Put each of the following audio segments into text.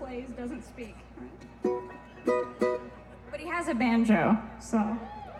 plays doesn't speak. Right? But he has a banjo, so.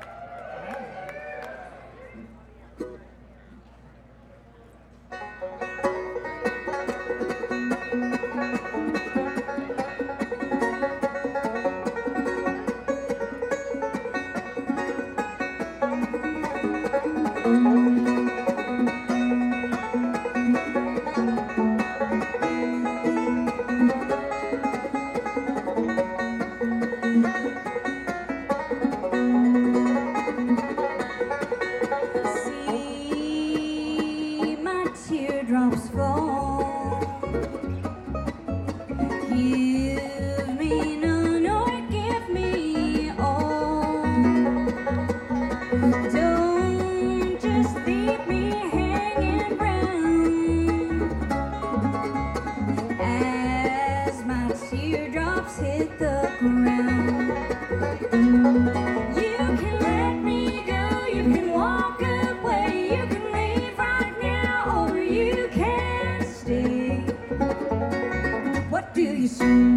Teardrops fall. Give me none or give me all. Don't just leave me hanging round as my teardrops hit the ground. You can let me go, you can walk away, you can leave right now, or you can stay. What do you say?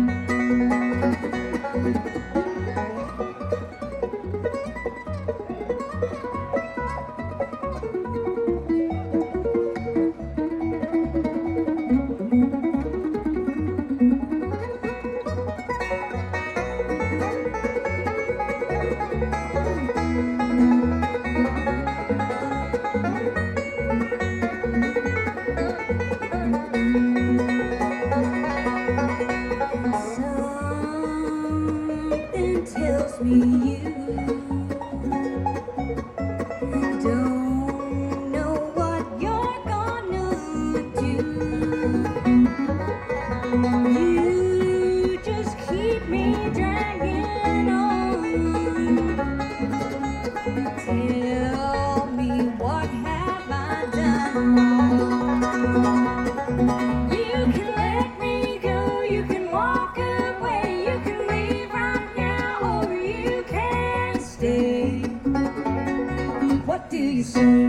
Something tells me you don't know what you're gonna do. You just keep me dragging on. Tell me, what have I done wrong? You can let me go, you can walk away, you can leave right now, or you can stay. What do you say?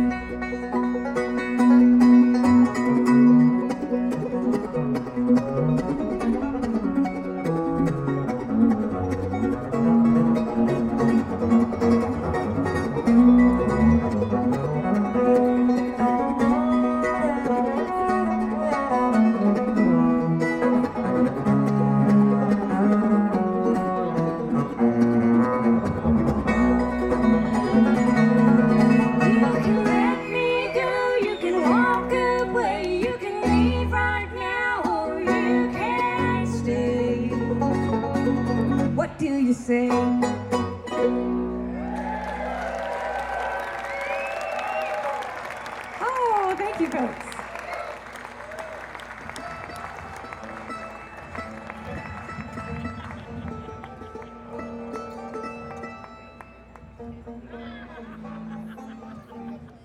What do you say? Oh, thank you, folks.